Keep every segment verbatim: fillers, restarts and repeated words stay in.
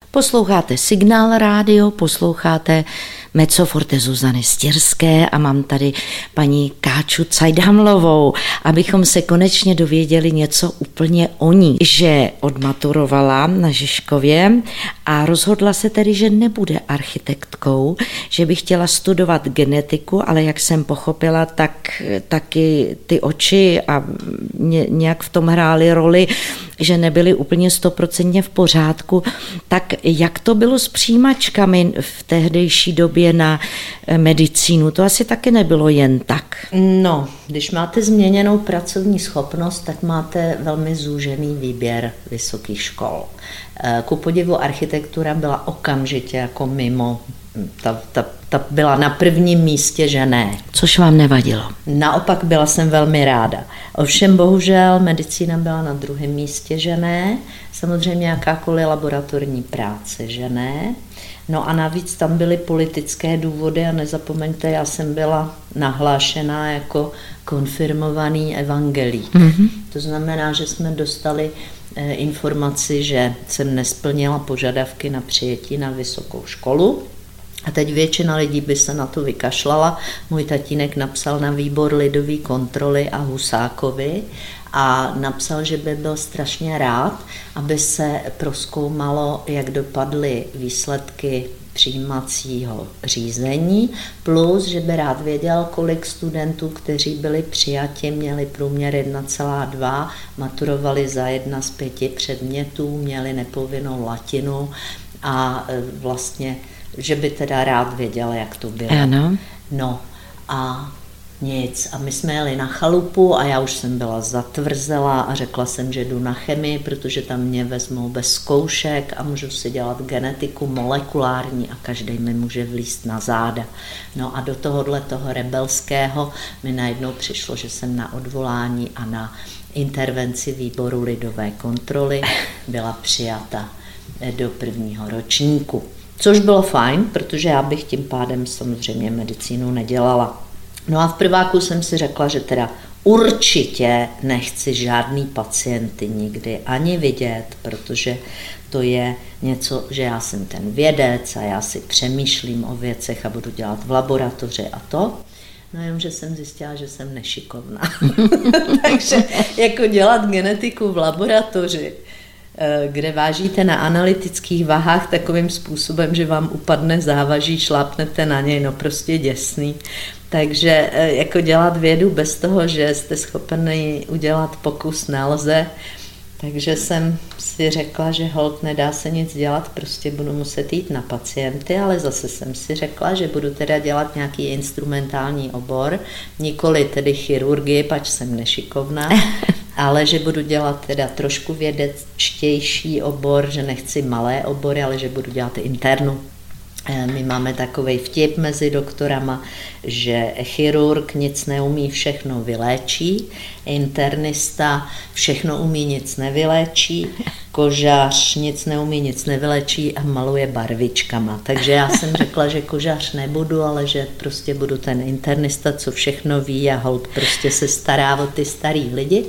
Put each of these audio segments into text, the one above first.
Posloucháte Signál rádio, posloucháte Mezzo forte Zuzany Stěrské a mám tady paní Káču Cajdhamlovou, abychom se konečně dověděli něco úplně o ní. Že odmaturovala na Žižkově a rozhodla se tedy, že nebude architektkou, že by chtěla studovat genetiku, ale jak jsem pochopila, tak taky ty oči a nějak v tom hrály roli, že nebyly úplně stoprocentně v pořádku. Tak jak to bylo s přijímačkami v tehdejší době na medicínu? To asi taky nebylo jen tak. No, když máte změněnou pracovní schopnost, tak máte velmi zúžený výběr vysokých škol. Ku podivu architektura byla okamžitě jako mimo, ta, ta, ta byla na prvním místě, že ne. Což vám nevadilo? Naopak byla jsem velmi ráda. Ovšem bohužel medicína byla na druhém místě, že ne. Samozřejmě jakákoliv laboratorní práce, že ne. No a navíc tam byly politické důvody a nezapomeňte, já jsem byla nahlášená jako konfirmovaný evangelík. Mm-hmm. To znamená, že jsme dostali eh, informaci, že jsem nesplnila požadavky na přijetí na vysokou školu. A teď většina lidí by se na to vykašlala. Můj tatínek napsal na výbor lidové kontroly a Husákovi a napsal, že by byl strašně rád, aby se prozkoumalo, jak dopadly výsledky přijímacího řízení, plus, že by rád věděl, kolik studentů, kteří byli přijati, měli průměr jedna celá dva, maturovali za jedna z pěti předmětů, měli nepovinnou latinu a vlastně že by teda rád věděl, jak to bylo. Ano. No a nic. A my jsme jeli na chalupu a já už jsem byla zatvrzela a řekla jsem, že jdu na chemii, protože tam mě vezmou bez zkoušek a můžu si dělat genetiku molekulární a každý mi může vlízt na záda. No a do tohohle toho rebelského mi najednou přišlo, že jsem na odvolání a na intervenci výboru lidové kontroly byla přijata do prvního ročníku. Což bylo fajn, protože já bych tím pádem samozřejmě medicínu nedělala. No a v prváku jsem si řekla, že teda určitě nechci žádný pacienty nikdy ani vidět, protože to je něco, že já jsem ten vědec a já si přemýšlím o věcech a budu dělat v laboratoři a to. No jenom, že jsem zjistila, že jsem nešikovná. Takže jako dělat genetiku v laboratoři, kde vážíte na analytických vahách takovým způsobem, že vám upadne závaží, šlápnete na něj, no prostě děsný. Takže jako dělat vědu bez toho, že jste schopni udělat pokus, nelze. Takže jsem si řekla, že holt nedá se nic dělat, prostě budu muset jít na pacienty, ale zase jsem si řekla, že budu teda dělat nějaký instrumentální obor, nikoli tedy chirurgii, pač jsem nešikovná, ale že budu dělat teda trošku vědečtější obor, že nechci malé obory, ale že budu dělat internu. My máme takovej vtip mezi doktorama, že chirurg nic neumí, všechno vyléčí, internista všechno umí, nic nevyléčí, kožař nic neumí, nic nevyléčí a maluje barvičkama. Takže já jsem řekla, že kožař nebudu, ale že prostě budu ten internista, co všechno ví a holt prostě se stará o ty starý lidi.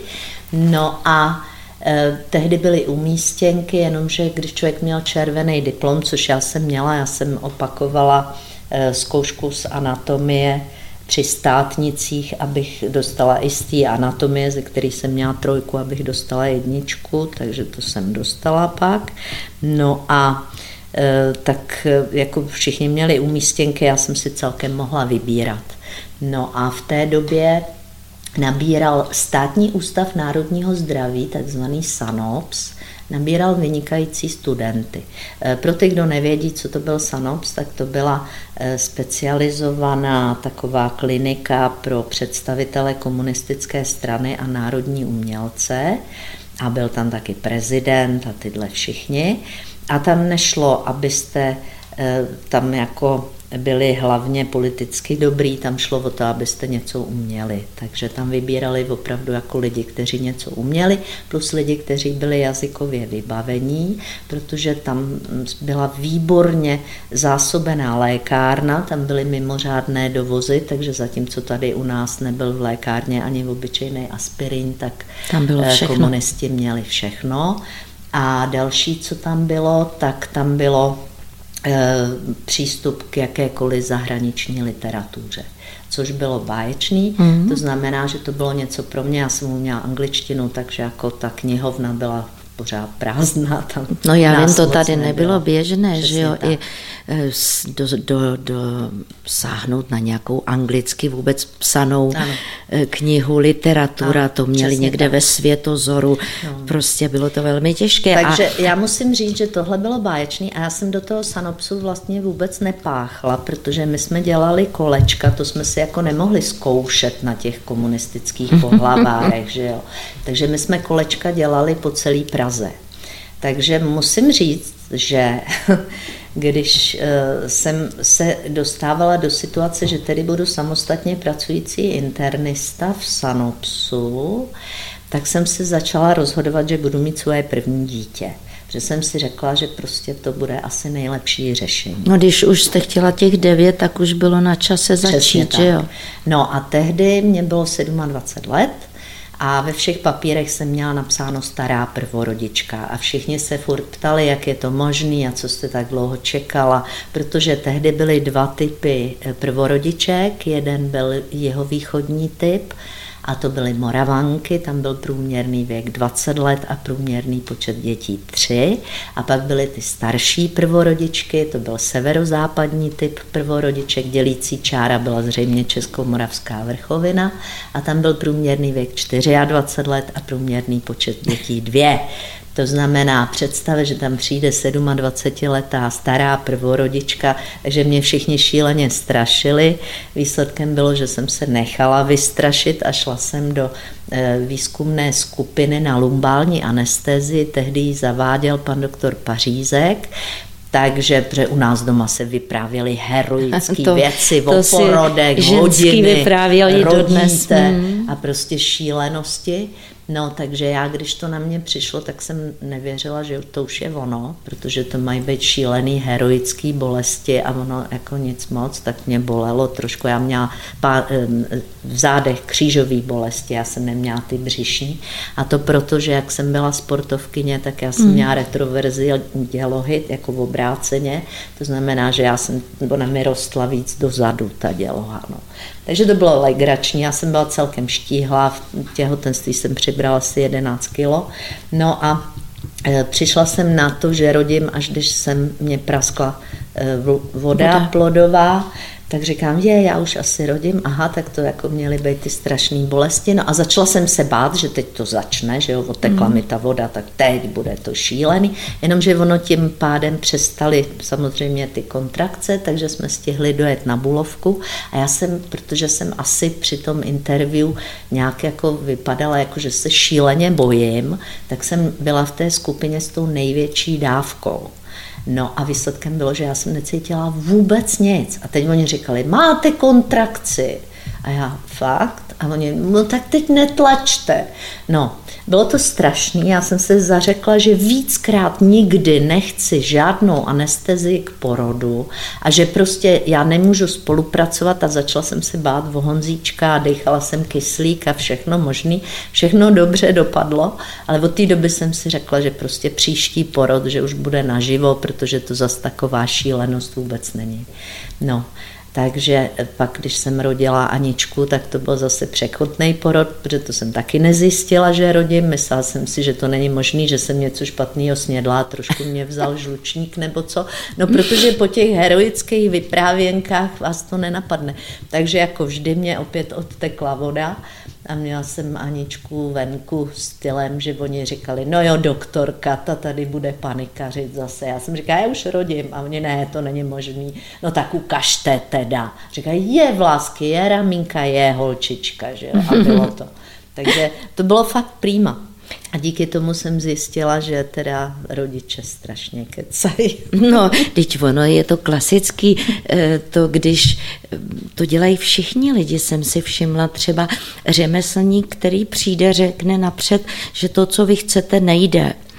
No a Eh, tehdy byly umístěnky, jenomže když člověk měl červený diplom, což já jsem měla, já jsem opakovala eh, zkoušku z anatomie při státnicích, abych dostala i z té anatomie, ze který jsem měla trojku, abych dostala jedničku, takže to jsem dostala pak. No a eh, tak jako všichni měli umístěnky, já jsem si celkem mohla vybírat. No a v té době nabíral Státní ústav národního zdraví, takzvaný SANOPS, nabíral vynikající studenty. Pro ty, kdo nevědí, co to byl SANOPS, tak to byla specializovaná taková klinika pro představitele komunistické strany a národní umělce a byl tam taky prezident a tyhle všichni. A tam nešlo, abyste tam jako byli hlavně politicky dobrý, tam šlo o to, abyste něco uměli. Takže tam vybírali opravdu jako lidi, kteří něco uměli, plus lidi, kteří byli jazykově vybavení, protože tam byla výborně zásobená lékárna, tam byly mimořádné dovozy, takže zatímco tady u nás nebyl v lékárně ani obyčejný aspirin, tak tam bylo všechno. Komunisti měli všechno. A další, co tam bylo, tak tam bylo e, přístup k jakékoliv zahraniční literatuře, což bylo báječný, mm-hmm. to znamená, že to bylo něco pro mě, já jsem uměla angličtinu, takže jako ta knihovna byla pořád prázdná. Tam no já vím, to tady nebylo, nebylo běžné, přesně že jo, tak. i do, do, do sáhnout na nějakou anglicky vůbec psanou ano. knihu, literatura, ano, to měli někde tak. ve Světozoru, no. prostě bylo to velmi těžké. Takže a... já musím říct, že tohle bylo báječný a já jsem do toho Sanopsu vlastně vůbec nepáchla, protože my jsme dělali kolečka, to jsme si jako nemohli zkoušet na těch komunistických pohlavárech, že jo. Takže my jsme kolečka dělali po celé Praze. Takže musím říct, že když jsem se dostávala do situace, že tedy budu samostatně pracující internista v Sanopsu, tak jsem se začala rozhodovat, že budu mít svoje první dítě. Protože jsem si řekla, že prostě to bude asi nejlepší řešení. No když už jste chtěla těch devět, tak už bylo na čase začít, že jo? No a tehdy mě bylo dvacet sedm let, a ve všech papírech jsem měla napsáno stará prvorodička a všichni se furt ptali, jak je to možný a co jste tak dlouho čekala, protože tehdy byly dva typy prvorodiček, jeden byl jihovýchodní typ a to byly Moravanky, tam byl průměrný věk dvacet let a průměrný počet dětí tři a pak byly ty starší prvorodičky, to byl severozápadní typ prvorodiček, dělící čára byla zřejmě Českomoravská vrchovina a tam byl průměrný věk dvacet čtyři let a průměrný počet dětí dvě. To znamená, představit, že tam přijde sedmadvacetiletá stará prvorodička, takže mě všichni šíleně strašili. Výsledkem bylo, že jsem se nechala vystrašit a šla jsem do výzkumné skupiny na lumbální anestezii. Tehdy ji zaváděl pan doktor Pařízek. Takže protože u nás doma se vyprávěly heroické věci o porodech, hodiny, rodíte hmm. a prostě šílenosti. No, takže já, když to na mě přišlo, tak jsem nevěřila, že to už je ono, protože to mají být šílený heroický bolesti a ono jako nic moc, tak mě bolelo trošku. Já měla pár, v zádech křížový bolesti, já jsem neměla ty břišní. A to proto, že jak jsem byla sportovkyně, tak já jsem mm. měla retroverzi dělohy, jako v obráceně. To znamená, že já jsem, ona mi rostla víc dozadu, ta děloha. No. Takže to bylo legrační, já jsem byla celkem štíhlá, v těhotenství jsem přibrala asi jedenáct kilo. No a e, přišla jsem na to, že rodím, až když jsem mě praskla e, voda, voda plodová, tak říkám, je, já už asi rodím, aha, tak to jako měly být ty strašné bolesti. No a začala jsem se bát, že teď to začne, že jo, otekla mm. mi ta voda, tak teď bude to šílený. Jenomže ono tím pádem přestaly samozřejmě ty kontrakce, takže jsme stihli dojet na Bulovku a já jsem, protože jsem asi při tom interview nějak jako vypadala, jako že se šíleně bojím, tak jsem byla v té skupině s tou největší dávkou. No a výsledkem bylo, že já jsem necítila vůbec nic. A teď oni říkali, máte kontrakci. A já, fakt? A oni, no tak teď netlačte. No, bylo to strašný, já jsem se zařekla, že víckrát nikdy nechci žádnou anestezii k porodu a že prostě já nemůžu spolupracovat a začala jsem se bát o Honzíčka a dechala jsem kyslík a všechno možný, všechno dobře dopadlo, ale od té doby jsem si řekla, že prostě příští porod, že už bude naživo, protože to zas taková šílenost vůbec není. No, takže pak, když jsem rodila Aničku, tak to byl zase překotný porod, protože to jsem taky nezjistila, že rodím. Myslela jsem si, že to není možný, že jsem něco špatného snědla, trošku mě vzal žlučník nebo co. No, protože po těch heroických vyprávěnkách vás to nenapadne. Takže jako vždy mě opět odtekla voda a měla jsem Aničku venku stylem, že oni říkali, no jo, doktorka, ta tady bude panikařit zase. Já jsem říkala, já už rodím a oni, ne, to není možný. No tak ukažte teda. Říkají, je Vlásky, je Ramínka, je holčička, že jo, a bylo to. Takže to bylo fakt prima. A díky tomu jsem zjistila, že teda rodiče strašně kecají. No, teď ono je to klasický, to když to dělají všichni lidi, jsem si všimla, třeba řemeslník, který přijde, řekne napřed, že to, co vy chcete, nejde.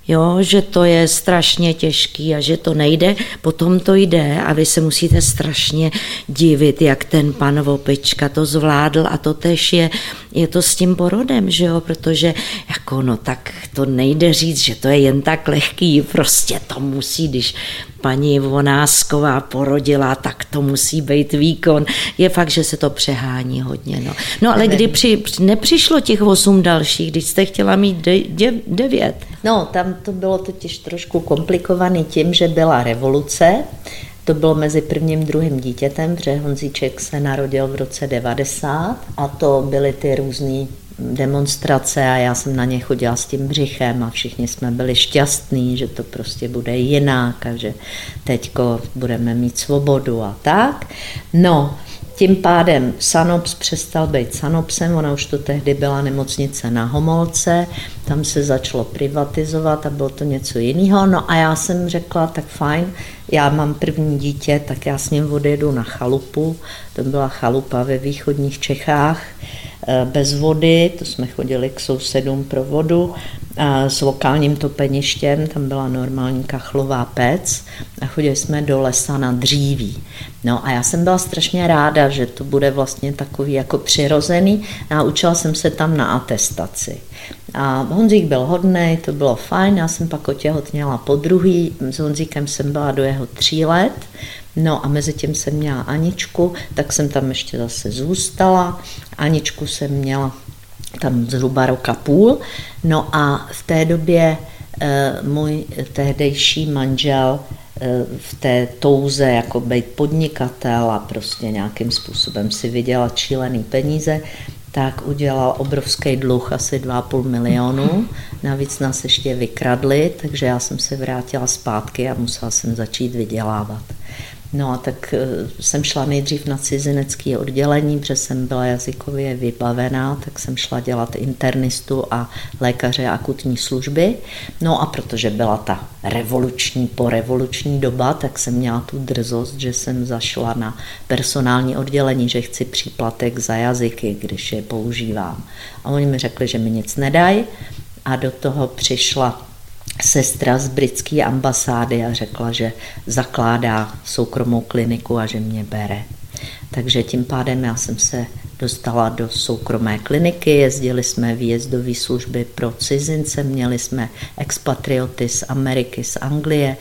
jo, že to je strašně těžký a že to nejde, potom to jde a vy se musíte strašně divit, jak ten pan Vopička to zvládl a to tež je, je to s tím porodem, že jo, protože jako no tak to nejde říct, že to je jen tak lehký, prostě to musí, když paní Vonásková porodila, tak to musí být výkon. Je fakt, že se to přehání hodně. No, no ale kdy při, nepřišlo těch osm dalších, když jste chtěla mít de, de, devět? No, tam to bylo totiž trošku komplikovaný tím, že byla revoluce. To bylo mezi prvním a druhým dítětem, protože Honzíček se narodil v roce devadesát a to byly ty různý demonstrace a já jsem na ně chodila s tím břichem a všichni jsme byli šťastní, že to prostě bude jinak a že teďko budeme mít svobodu a tak. No, tím pádem Sanops přestal být Sanopsem, ona už to tehdy byla nemocnice na Homolce, tam se začalo privatizovat a bylo to něco jiného. No a já jsem řekla, tak fajn, já mám první dítě, tak já s ním odjedu na chalupu, to byla chalupa ve východních Čechách, bez vody, to jsme chodili k sousedům pro vodu, a s lokálním topeništěm, tam byla normální kachlová pec a chodili jsme do lesa na dříví. No a já jsem byla strašně ráda, že to bude vlastně takový jako přirozený a učila jsem se tam na atestaci. A Honzík byl hodnej, to bylo fajn, já jsem pak otěhotněla po druhý, s Honzíkem jsem byla do jeho tří let, no a mezi tím jsem měla Aničku, tak jsem tam ještě zase zůstala, Aničku jsem měla tam zhruba roka půl, no a v té době e, můj tehdejší manžel e, v té touze jako být podnikatel a prostě nějakým způsobem si vydělat šílený peníze, tak udělal obrovský dluh, asi dva a půl milionu. Navíc nás ještě vykradli, takže já jsem se vrátila zpátky a musela jsem začít vydělávat. No a tak jsem šla nejdřív na cizinecké oddělení, protože jsem byla jazykově vybavená, tak jsem šla dělat internistu a lékaře akutní služby. No a protože byla ta revoluční, porevoluční doba, tak jsem měla tu drzost, že jsem zašla na personální oddělení, že chci příplatek za jazyky, když je používám. A oni mi řekli, že mi nic nedají a do toho přišla sestra z britské ambasády a řekla, že zakládá soukromou kliniku a že mě bere. Takže tím pádem já jsem se dostala do soukromé kliniky, jezdili jsme výjezdové služby pro cizince, měli jsme expatrioty z Ameriky, z Anglie,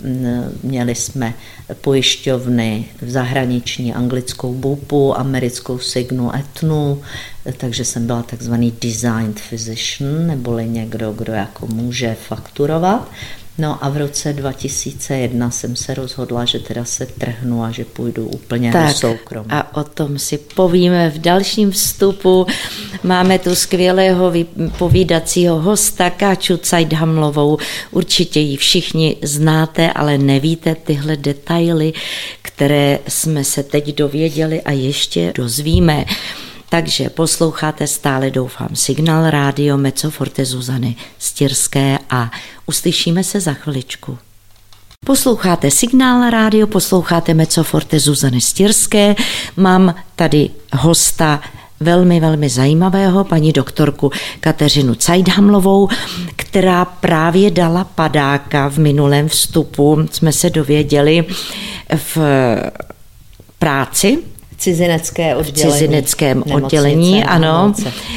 měli jsme pojišťovny v zahraniční anglickou Bupu, americkou Cignu Aetnu, takže jsem byla takzvaný designed physician, neboli někdo, kdo jako může fakturovat. No a v roce dva tisíce jedna jsem se rozhodla, že teda se trhnu a že půjdu úplně tak, do soukromí. A o tom si povíme v dalším vstupu. Máme tu skvělého povídacího hosta Káču Cajdhamlovou. Určitě ji všichni znáte, ale nevíte tyhle detaily, které jsme se teď dověděli a ještě dozvíme. Takže posloucháte stále, doufám, Signál Rádio Mezzo Forte Zuzany Stirské a uslyšíme se za chviličku. Posloucháte Signál Rádio, posloucháte Mezzo Forte Zuzany Stirské. Mám tady hosta velmi, velmi zajímavého, paní doktorku Kateřinu Cajdhamlovou, která právě dala padáka v minulém vstupu, jsme se dověděli, v práci, Cizinecké oddělení. V cizineckém oddělení, ano.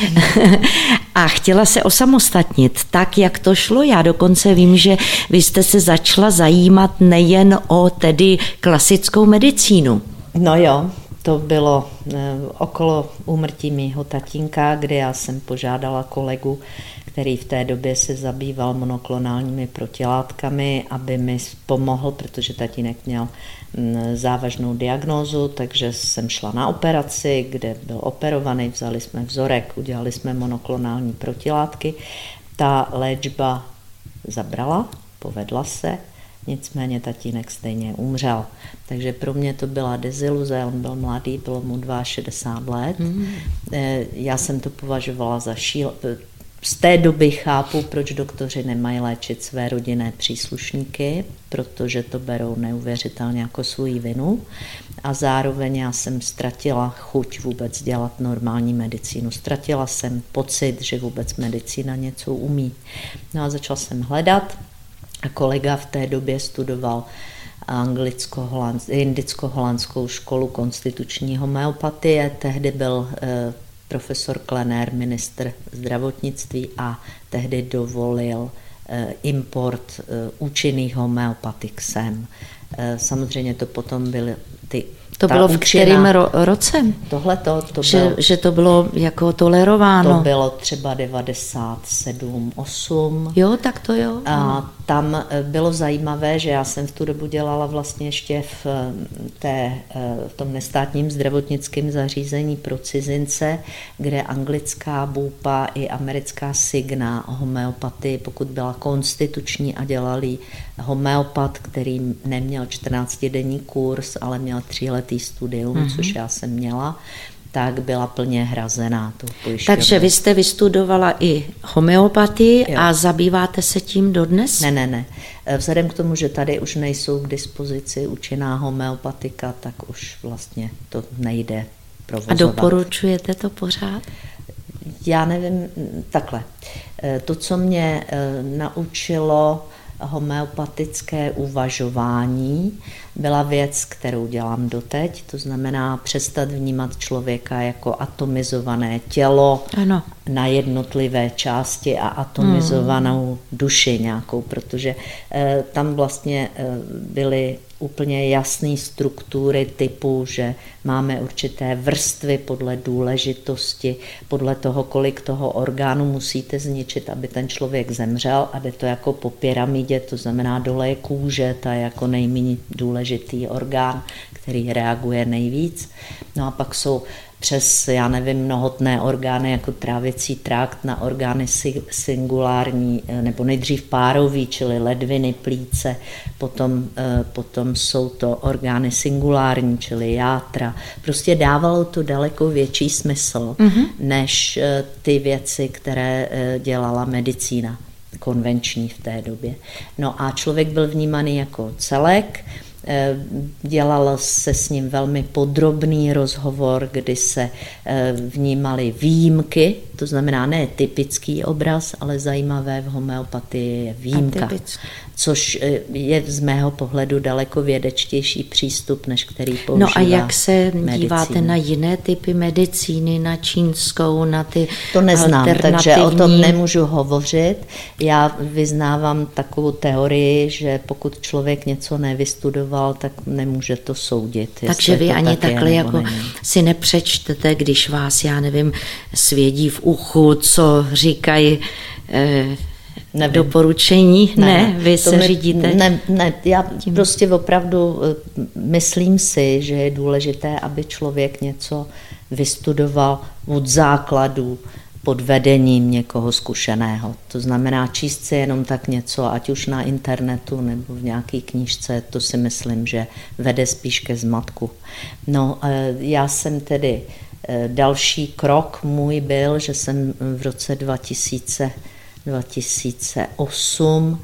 A chtěla se osamostatnit tak, jak to šlo. Já dokonce vím, že vy jste se začala zajímat nejen o tedy klasickou medicínu. No jo, to bylo okolo úmrtí mýho tatínka, kdy já jsem požádala kolegu, který v té době se zabýval monoklonálními protilátkami, aby mi pomohl, protože tatínek měl závažnou diagnózu, takže jsem šla na operaci, kde byl operovaný, vzali jsme vzorek, udělali jsme monoklonální protilátky. Ta léčba zabrala, povedla se, nicméně tatínek stejně umřel. Takže pro mě to byla deziluze, on byl mladý, bylo mu šedesát dva let. Mm. Já jsem to považovala za šíl, z té doby chápu, proč doktoři nemají léčit své rodinné příslušníky, protože to berou neuvěřitelně jako svou vinu. A zároveň já jsem ztratila chuť vůbec dělat normální medicínu. Ztratila jsem pocit, že vůbec medicína něco umí. No a začala jsem hledat a kolega v té době studoval anglicko-indicko-holandskou školu konstituční homeopatie. Tehdy byl eh, profesor Klenér, ministr zdravotnictví, a tehdy dovolil eh, import eh, účinných homeopatik sem. Eh, samozřejmě to potom byly ty To bylo v kterém ro- roce? Tohle to, to že, bylo, že to bylo jako tolerováno. To bylo třeba devadesát sedm osm. Jo, tak to jo. A tam bylo zajímavé, že já jsem v tu dobu dělala vlastně ještě v, té, v tom nestátním zdravotnickém zařízení pro cizince, kde anglická bůpa i americká Signa homeopatii, pokud byla konstituční a dělali homeopat, který neměl čtrnáctidenní kurz, ale měl tříletý studium, mm-hmm. což já jsem měla, tak byla plně hrazená tou pojišťovnou. Takže vy jste vystudovala i homeopatii jo. a zabýváte se tím dodnes? Ne, ne, ne. Vzhledem k tomu, že tady už nejsou k dispozici účinná homeopatika, tak už vlastně to nejde provozovat. A doporučujete to pořád? Já nevím, takhle. To, co mě naučilo homeopatické uvažování, byla věc, kterou dělám doteď, to znamená přestat vnímat člověka jako atomizované tělo ano. na jednotlivé části a atomizovanou hmm. duši nějakou, protože eh, tam vlastně eh, byly úplně jasné struktury typu, že máme určité vrstvy podle důležitosti, podle toho, kolik toho orgánu musíte zničit, aby ten člověk zemřel, a jde to jako po pyramidě, to znamená dole je kůže, ta je jako nejméně důležitý orgán, který reaguje nejvíc. No a pak jsou přes, já nevím, mnohotné orgány jako trávicí trakt na orgány singulární, nebo nejdřív párový, čili ledviny, plíce, potom, potom jsou to orgány singulární, čili játra. Prostě dávalo to daleko větší smysl, mm-hmm. než ty věci, které dělala medicína konvenční v té době. No a člověk byl vnímaný jako celek. Dělal se s ním velmi podrobný rozhovor, kdy se vnímaly výjimky, to znamená ne typický obraz, ale zajímavé v homeopatii je výjimka, což je z mého pohledu daleko vědečtější přístup, než který používá No a jak se medicína. Díváte na jiné typy medicíny, na čínskou, na ty To neznám, takže o tom nemůžu hovořit. Já vyznávám takovou teorii, že pokud člověk něco nevystudoval, tak nemůže to soudit. Takže vy ani tak takhle je, jako není. si nepřečtete, když vás, já nevím, svědí v uchu, co říkají eh, doporučení? Ne, ne, vy se mi, řídíte? Ne, ne, já tím. Prostě opravdu myslím si, že je důležité, aby člověk něco vystudoval od základů, pod vedením někoho zkušeného. To znamená číst si jenom tak něco, ať už na internetu nebo v nějaké knížce, to si myslím, že vede spíš ke zmatku. No, já jsem tedy, další krok můj byl, že jsem v roce dva tisíce, dva tisíce osm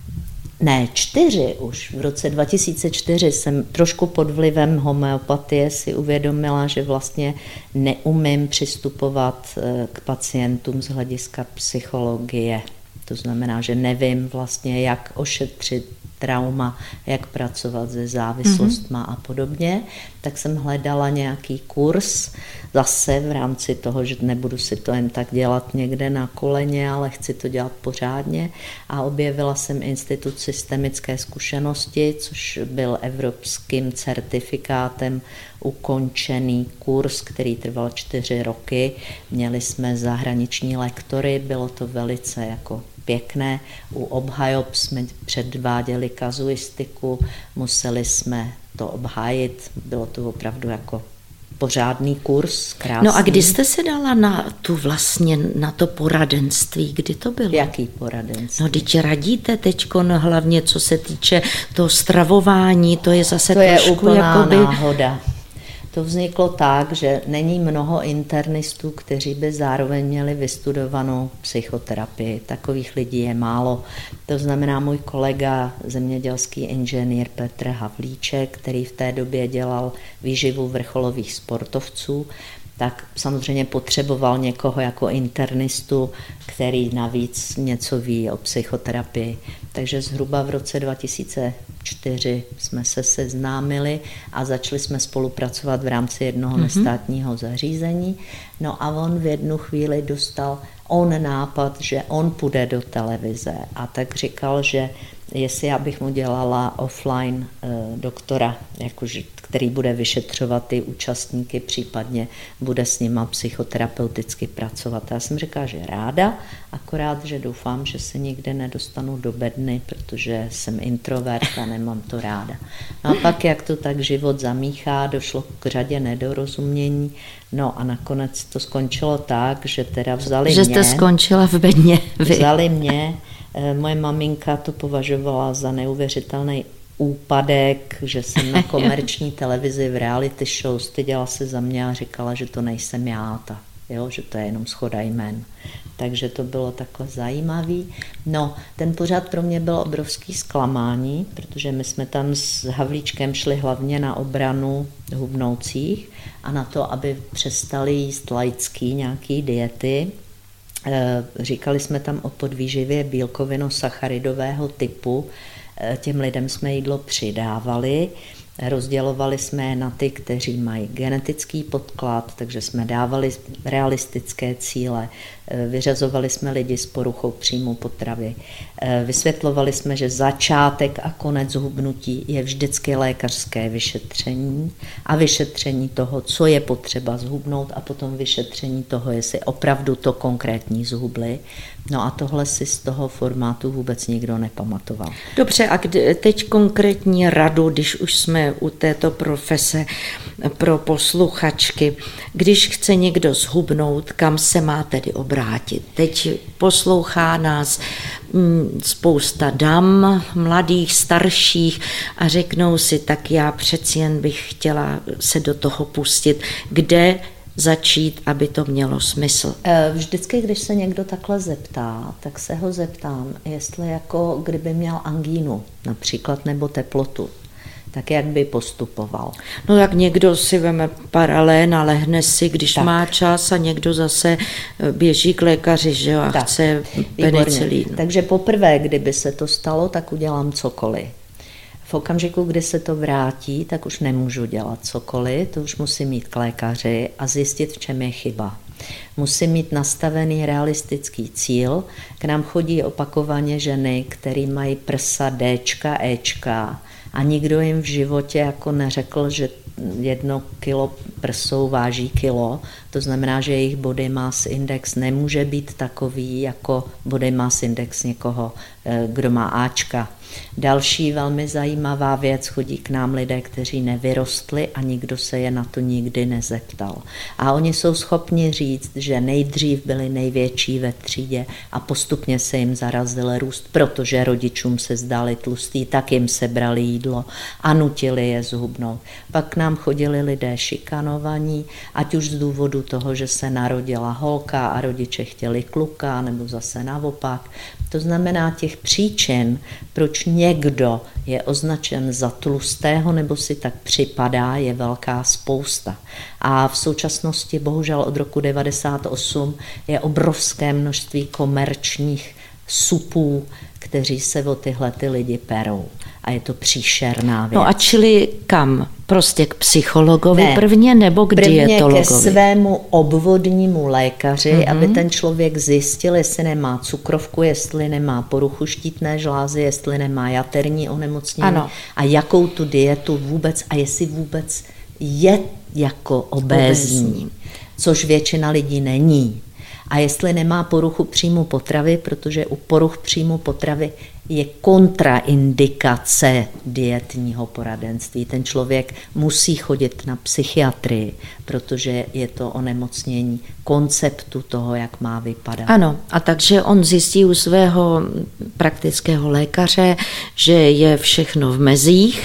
Ne, čtyři už. V roce dva tisíce čtyři jsem trošku pod vlivem homeopatie si uvědomila, že vlastně neumím přistupovat k pacientům z hlediska psychologie. To znamená, že nevím vlastně, jak ošetřit trauma, jak pracovat se závislostma mm-hmm. a podobně, tak jsem hledala nějaký kurz zase v rámci toho, že nebudu si to jen tak dělat někde na koleně, ale chci to dělat pořádně, a objevila jsem Institut systemické zkušenosti, což byl evropským certifikátem ukončený kurz, který trval čtyři roky. Měli jsme zahraniční lektory, bylo to velice jako pěkné. U obhajob jsme předváděli kazuistiku, museli jsme to obhájit, bylo to opravdu jako pořádný kurz, krásný. No a kdy jste se dala na tu vlastně, na to poradenství, kdy to bylo? Jaký poradenství? No teď radíte teďko, no, hlavně co se týče toho stravování, to je zase to trošku je úplná jakoby... náhoda. To vzniklo tak, že není mnoho internistů, kteří by zároveň měli vystudovanou psychoterapii. Takových lidí je málo. To znamená můj kolega, zemědělský inženýr Petr Havlíček, který v té době dělal výživu vrcholových sportovců, tak samozřejmě potřeboval někoho jako internistu, který navíc něco ví o psychoterapii. Takže zhruba v roce dva tisíce čtyři jsme se seznámili a začali jsme spolupracovat v rámci jednoho mm-hmm. nestátního zařízení. No a on v jednu chvíli dostal on nápad, že on půjde do televize a tak říkal, že jestli já bych mu dělala offline eh, doktora, jakože, který bude vyšetřovat ty účastníky, případně bude s nima psychoterapeuticky pracovat. Já jsem říkala, že ráda, akorát, že doufám, že se nikdy nedostanu do bedny, protože jsem introvert a nemám to ráda. No a pak, jak to tak život zamíchá, došlo k řadě nedorozumění, no a nakonec to skončilo tak, že teda vzali že mě. Že jste skončila v bedně. Vy. Vzali mě. Moje maminka to považovala za neuvěřitelný úpadek, že jsem na komerční televizi v reality show styděla se za mě a říkala, že to nejsem já, ta, jo, že to je jenom shoda jmen. Takže to bylo takhle zajímavý. No, ten pořad pro mě byl obrovský zklamání, protože my jsme tam s Havlíčkem šli hlavně na obranu hubnoucích a na to, aby přestali jíst laický nějaký diety. Říkali jsme tam o podvýživě bílkovino-sacharidového typu, těm lidem jsme jídlo přidávali, rozdělovali jsme je na ty, kteří mají genetický podklad, takže jsme dávali realistické cíle, vyřazovali jsme lidi s poruchou příjmu potravy, vysvětlovali jsme, že začátek a konec zhubnutí je vždycky lékařské vyšetření a vyšetření toho, co je potřeba zhubnout a potom vyšetření toho, jestli opravdu to konkrétní zhubli. No a tohle si z toho formátu vůbec nikdo nepamatoval. Dobře, a teď konkrétní radu, když už jsme u této profese pro posluchačky, když chce někdo zhubnout, kam se má tedy obrátit? Teď poslouchá nás spousta dam, mladých, starších a řeknou si, tak já přeci jen bych chtěla se do toho pustit. Kde začít, aby to mělo smysl? Vždycky, když se někdo takhle zeptá, tak se ho zeptám, jestli jako kdyby měl angínu například nebo teplotu, tak jak by postupoval? No jak někdo si veme paralén a lehne si, když tak má čas a někdo zase běží k lékaři, že jo, a tak chce penicilín. Takže poprvé, kdyby se to stalo, tak udělám cokoliv. V okamžiku, kdy se to vrátí, tak už nemůžu dělat cokoliv, to už musím jít k lékaři a zjistit, v čem je chyba. Musím mít nastavený realistický cíl. K nám chodí opakovaně ženy, které mají prsa Dčka, Ečka a nikdo jim v životě jako neřekl, že jedno kilo prsou váží kilo, to znamená, že jejich body mass index nemůže být takový jako body mass index někoho, kdo má Ačka. Další velmi zajímavá věc, chodí k nám lidé, kteří nevyrostli a nikdo se je na to nikdy nezeptal. A oni jsou schopni říct, že nejdřív byli největší ve třídě a postupně se jim zarazil růst, protože rodičům se zdali tlustý, tak jim sebrali jídlo a nutili je zhubnout. Pak k nám chodili lidé šikanovaní, ať už z důvodu toho, že se narodila holka a rodiče chtěli kluka, nebo zase naopak. To znamená těch příčin, proč někdo je označen za tlustého nebo si tak připadá, je velká spousta. A v současnosti bohužel od roku devadesát osm je obrovské množství komerčních supů, kteří se o tyhle ty lidi perou. A je to příšerná věc. No a čili kam? Prostě k psychologovi ne. prvně nebo k prvně dietologovi? Prvně ke svému obvodnímu lékaři, mm-hmm. aby ten člověk zjistil, jestli nemá cukrovku, jestli nemá poruchu štítné žlázy, jestli nemá jaterní onemocnění ano. a jakou tu dietu vůbec a jestli vůbec je jako obézní, obézní. Což většina lidí není. A jestli nemá poruchu příjmu potravy, protože u poruch příjmu potravy je kontraindikace dietního poradenství. Ten člověk musí chodit na psychiatrii, protože je to onemocnění konceptu toho, jak má vypadat. Ano, a takže on zjistí u svého praktického lékaře, že je všechno v mezích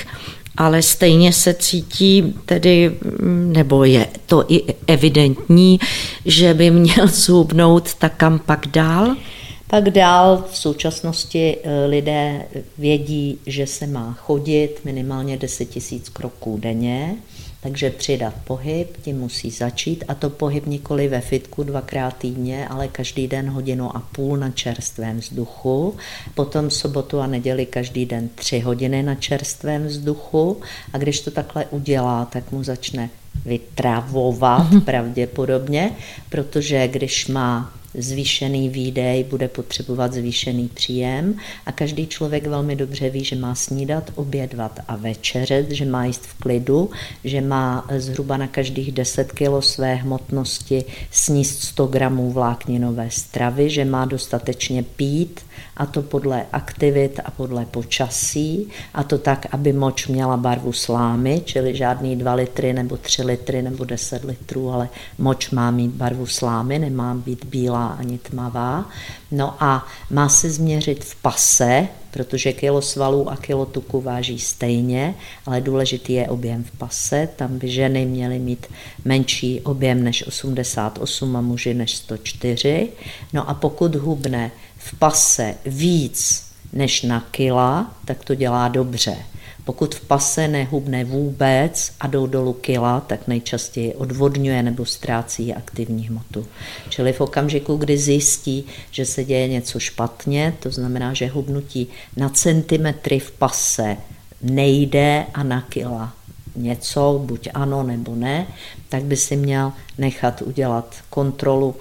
ale stejně se cítí tedy, nebo je to i evidentní, že by měl zhubnout, tak kam pak dál? Pak dál v současnosti lidé vědí, že se má chodit minimálně deset tisíc kroků denně, takže přidat pohyb, tím musí začít, a to pohyb nikoli ve fitku dvakrát týdně, ale každý den hodinu a půl na čerstvém vzduchu, potom sobotu a neděli každý den tři hodiny na čerstvém vzduchu, a když to takhle udělá, tak mu začne vytravovat mm-hmm. pravděpodobně, protože když má zvýšený výdej, bude potřebovat zvýšený příjem, a každý člověk velmi dobře ví, že má snídat, obědvat a večeřet, že má jíst v klidu, že má zhruba na každých deset kilo své hmotnosti sníst sto gramů vlákninové stravy, že má dostatečně pít, a to podle aktivit a podle počasí, a to tak, aby moč měla barvu slámy, čili žádný dva litry nebo tři litry nebo deset litrů, ale moč má mít barvu slámy, nemá být bílá ani tmavá. No a má se změřit v pase, protože kilo svalů a kilo tuku váží stejně, ale důležitý je objem v pase. Tam by ženy měly mít menší objem než osmdesát osm a muži než sto čtyři. No a pokud hubne v pase víc než na kila, tak to dělá dobře. Pokud v pase nehubne vůbec a jdou dolů kila, tak nejčastěji odvodňuje nebo ztrácí aktivní hmotu. Čili v okamžiku, kdy zjistí, že se děje něco špatně, to znamená, že hubnutí na centimetry v pase nejde a na kila něco, buď ano nebo ne, tak by si měl nechat udělat kontrolu,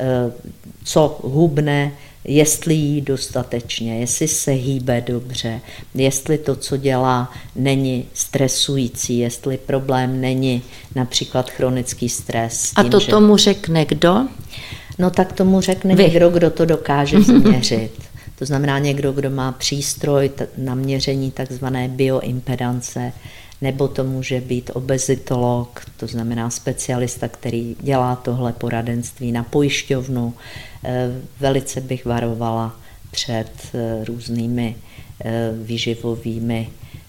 co hubne, jestli jí dostatečně, jestli se hýbe dobře, jestli to, co dělá, není stresující, jestli problém není například chronický stres. A tím, to že... tomu řekne kdo? No tak tomu řekne Vy. někdo, kdo to dokáže změřit. To znamená někdo, kdo má přístroj na měření takzvané bioimpedance, nebo to může být obezitolog, to znamená specialista, který dělá tohle poradenství na pojišťovnu. Velice bych varovala před různými výživovými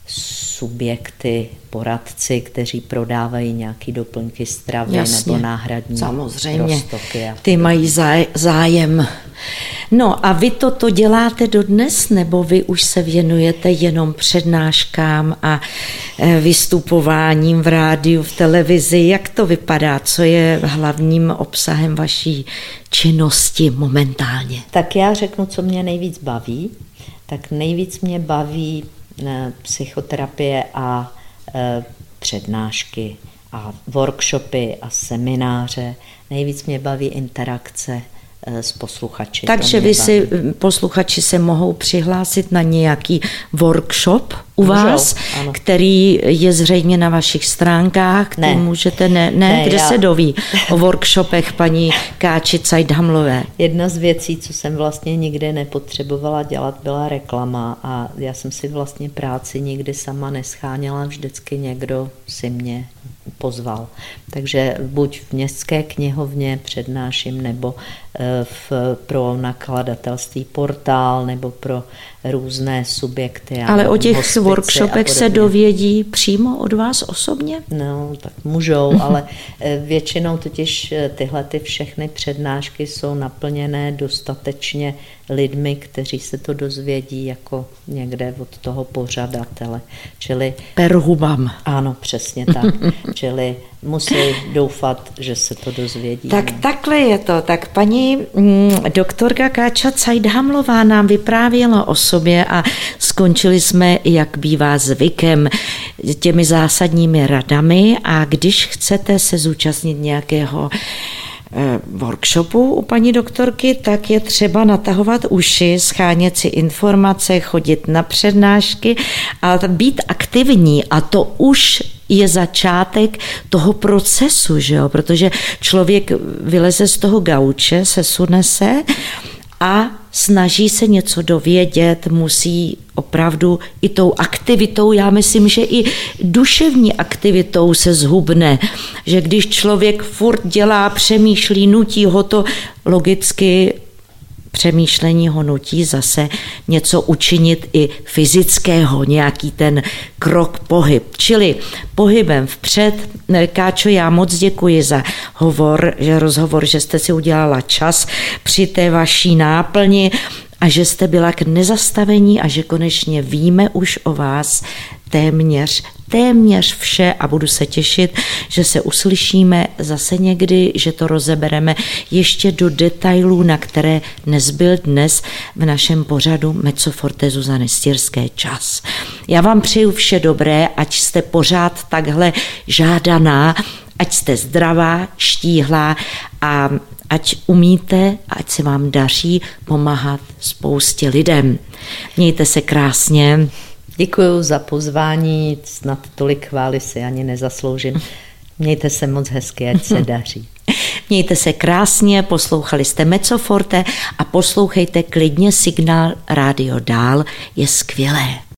subjekty, poradci, kteří prodávají nějaké doplňky stravy. Jasně, nebo náhradní samozřejmě. Roztoky. Ty mají zájem. No a vy toto děláte dodnes, nebo vy už se věnujete jenom přednáškám a vystupováním v rádiu, v televizi? Jak to vypadá? Co je hlavním obsahem vaší činnosti momentálně? Tak já řeknu, co mě nejvíc baví. Tak nejvíc mě baví psychoterapie a e, přednášky a workshopy a semináře. Nejvíc mě baví interakce e, s posluchači. Takže vy si, posluchači se mohou přihlásit na nějaký workshop u Můžou, vás, ano. který je zřejmě na vašich stránkách, ne. můžete, ne, ne, ne kde já... se doví o workshopech paní Káči Cajdhamlové. Jedna z věcí, co jsem vlastně nikdy nepotřebovala dělat, byla reklama, a já jsem si vlastně práci nikdy sama nescháněla, vždycky někdo si mě pozval. Takže buď v městské knihovně přednáším, nebo v, pro nakladatelství Portál, nebo pro různé subjekty. Ale o těch workshopech se dovědí přímo od vás osobně? No, tak můžou, ale většinou totiž tyhle ty všechny přednášky jsou naplněné dostatečně lidmi, kteří se to dozvědí jako někde od toho pořadatele. Čili... Per hubam. Ano, přesně tak. Čili musí doufat, že se to dozvědí. Tak no. takhle je to. Tak paní mm, doktorka Káča Cajdhamlová nám vyprávěla o sobě a skončili jsme, jak bývá zvykem, těmi zásadními radami, a když chcete se zúčastnit nějakého workshopu u paní doktorky, tak je třeba natahovat uši, schánět si informace, chodit na přednášky a být aktivní, a to už je začátek toho procesu, že jo? Protože člověk vyleze z toho gauče, sesune se a snaží se něco dovědět, musí opravdu i tou aktivitou, já myslím, že i duševní aktivitou se zhubne, že když člověk furt dělá, přemýšlí, nutí ho to, logicky přemýšlení ho nutí zase něco učinit i fyzického, nějaký ten krok, pohyb. Čili pohybem vpřed. Káčo, já moc děkuji za hovor, že rozhovor, že jste si udělala čas při té vaší náplni a že jste byla k nezastavení a že konečně víme už o vás téměř, téměř vše a budu se těšit, že se uslyšíme zase někdy, že to rozebereme ještě do detailů, na které nezbyl dnes v našem pořadu Mezzo forte Zuzany Stírské čas. Já vám přeju vše dobré, ať jste pořád takhle žádaná, ať jste zdravá, štíhlá a ať umíte, ať se vám daří pomáhat spoustě lidem. Mějte se krásně. Děkuji za pozvání, snad tolik chvály si ani nezasloužím. Mějte se moc hezky, ať se daří. Mějte se krásně, poslouchali jste Mezzo forte a poslouchejte klidně Signál rádio dál, je skvělé.